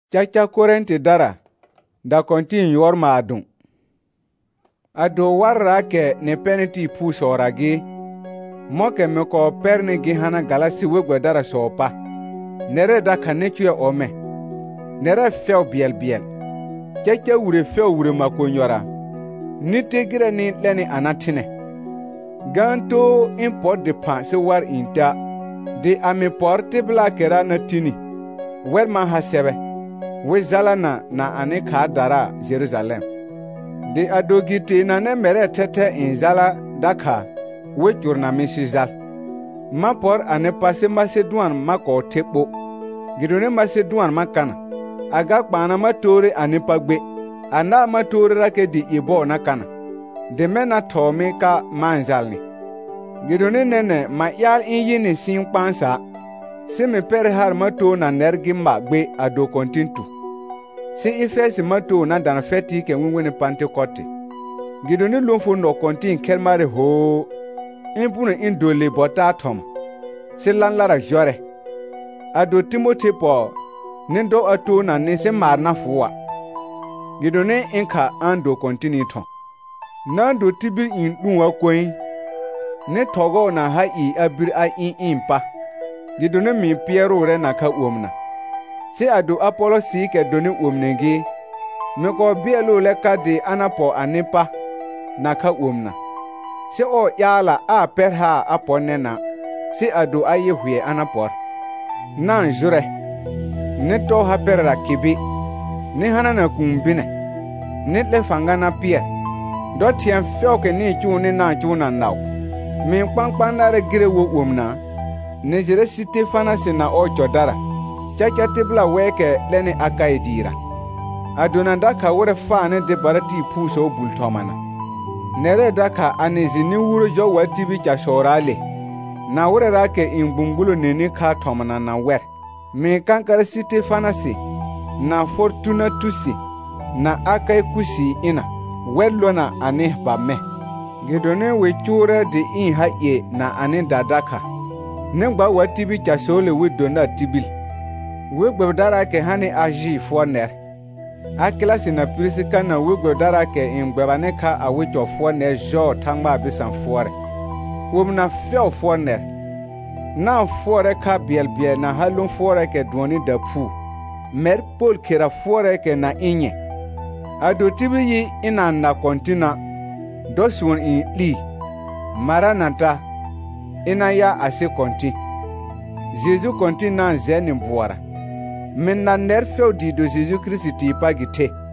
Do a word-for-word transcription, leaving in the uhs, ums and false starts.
Chacha Korenti dara da kontin yor maadun. Ado warra ke ne peniti pu soragi moke me ko perne gi hana galasi wegwe dara sopa. Nere da kanechwe ome. Nere feo biel biel. Chacha wure feo wure makonyora. Nite gira ni leni anatine. Ganto import de pan se war inta. De ame porte bla kera na tini. Wer man hasebe. We zalana na ane ka dara Jerusalem. De adogite na ne mere tete in zala daka we jurna misizal. Ma por ane pase Macedon mako tepo. Gidone Macedon makana. Aga kpana matore ane pagbe. Ana matore rake di ibo nakana. De mena tome ka manzalni. Gidone nene ma yal inyi ni sin pansa. Se me pere har mato na nergi magbe ado kontintu. Si ifesi mato na dan feti ke winwene Pentecote. Gidoni lumfu no kontin kelmare ho. Impune indole bota atom. Si lanlara jore. Ado Timote po. Nindo ato na nese marna fuwa. Gidoni inka ando kontinito. Nando tibi in unwa kwen. Ne togo na ha i abir a in impa. Gidoni mi piero re na ka uomna. Si adu Apollo si ke doni uomnegi. Meko bielu leka di anapo anipa na ka uomna. Si o yala a perha aponena. Si adu aye huye anapor. Nan jure. Ne to ha perra kibi. Ne hanana kumbine. Ne le fangana pie. Doti en fioke ni chuni na chuna nao. Min kpankpandare gire wo uomna. Ne jere site fana sina o chodara. Chacha tibla weke lene akaidira. Aduna daka wure fane de barati puso bultomana. Nere daka anezini wuro jo watibi cha shorale. Na wure rake ingbungulu nini ka tomana na wer. Me kankara site fana si. Na fortuna tusi. Na akai kusi ina. Wellona ane ba me. Gidone we chure de in haye na ane dadaka. Nengba watibi cha shole we dona tibil. Wegbe dara ke hani aji foner. Akila sina pirisika na wegbe dara ke ingbebane ka awicho foner jo tangba bisan fore. Womna feo foner. Na fore ka biel biel na halun fore ke duoni da pu. Mer pol kira fore ke na inye. Ado tibi yi ina na kontina. Dosun in li. Maranata. Ina ya ase konti. Jésus konti na zeni mbuara. Men na nerfeo di do Jésus Christi pagite.